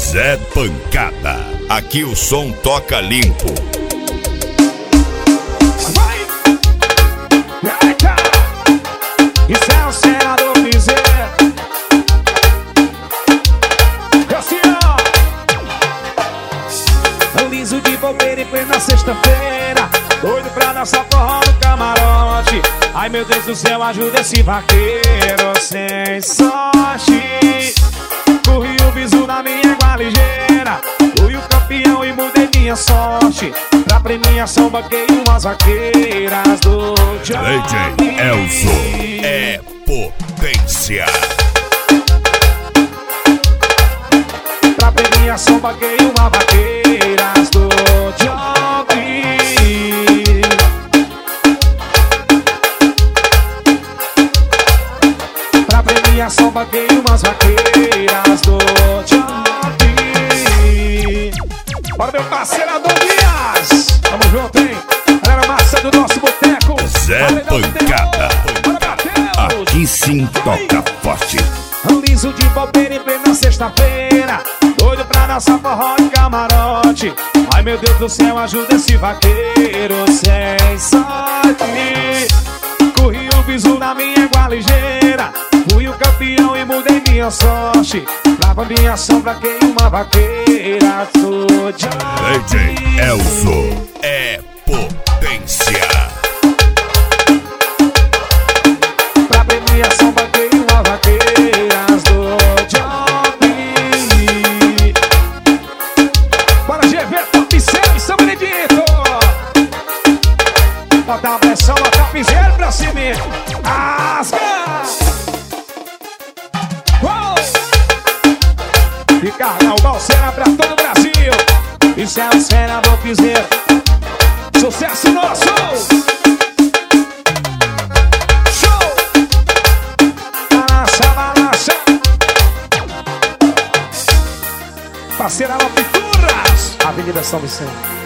Zé Pancada, aqui o som toca limpo. Vai! Eita! Isso é o senador Piseiro. Assim, ó. Liso de bobeira em plena sexta-feira, doido pra dançar forró no camarote. Ai meu Deus do céu, ajuda esse vaqueiro sem sorte. Corri o bizu na minha égua ligeira, fui o campeão e mudei minha sorte. Pra premiação banquei umas vaqueiras do Johnny. DJ Elzo é potência. Pra premiação banquei uma vaqueiras do Johnny. Pra premiação banquei umas vaqueiras do Johnny. Bora meu parceiro Adonias, tamo junto, hein? Galera massa do nosso boteco Zé Pancada, aqui sim toca forte. Liso de bobeira em plena sexta-feira, doido pra dançar forró de camarote. Ai meu Deus do céu, ajuda esse vaqueiro sem sorte. Corri o bizu na minha égua ligeira, fui o campeão e mudei minha sorte. Pra minha sombra quem uma vaqueira do Johnny. DJ Elzo é potência. Pra premiação banquei uma vaqueiras do Johnny. Bora GV, Top 6, São Benedito. Bota a pressão, bota a piseira pra cima. Asca! E carnal, balseira pra todo o Brasil. Isso é o senador Piseiro. Sucesso nosso! Show! Balança, balança. Parceira Pinturas, Avenida São Vicente.